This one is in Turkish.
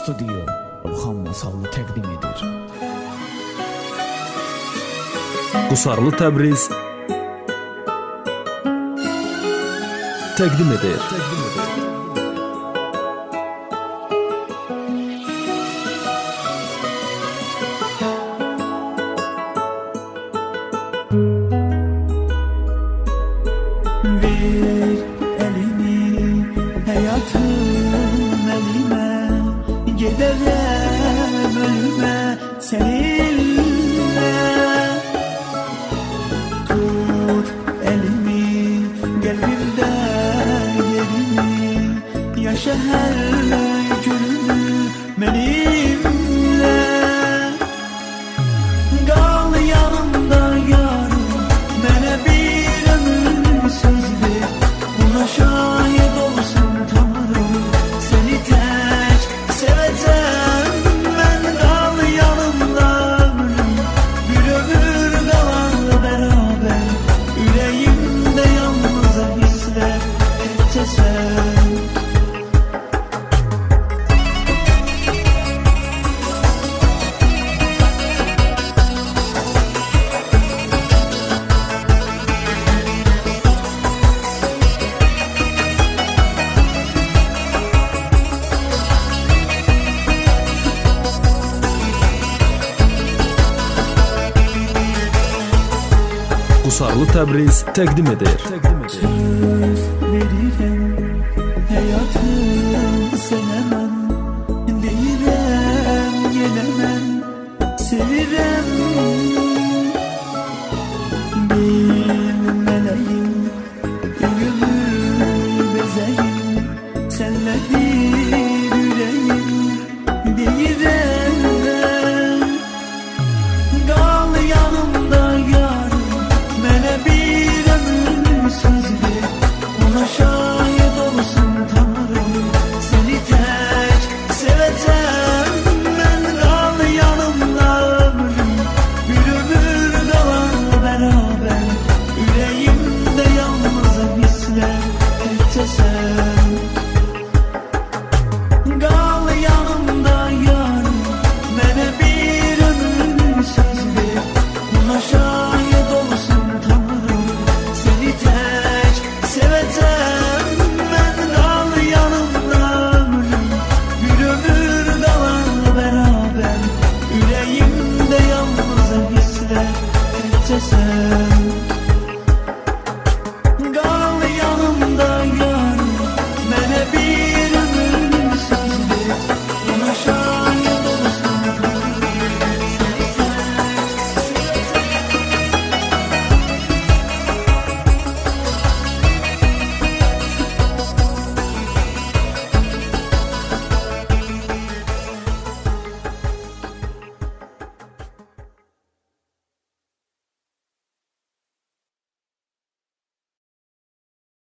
Studio Orxan Masallı təqdim edir. Qusarlı Təbriz təqdim edir. Ver elini hayatım elime, giderim ölüme seninle. Tut elimi kalbimde yerini, yaşa her gününü benimle. Kal yanımda yarım, bana bir ömür söz ver. Buna şahit olsun Tanrım, seni tek seveceğim. Ben kal yanımda ömrüm, bir ömür kalan beraber. Yüreğimde yalnız hisler, tekçe sen. Qusarlı Təbriz təqdim edir. Söz veririm hayatım sana.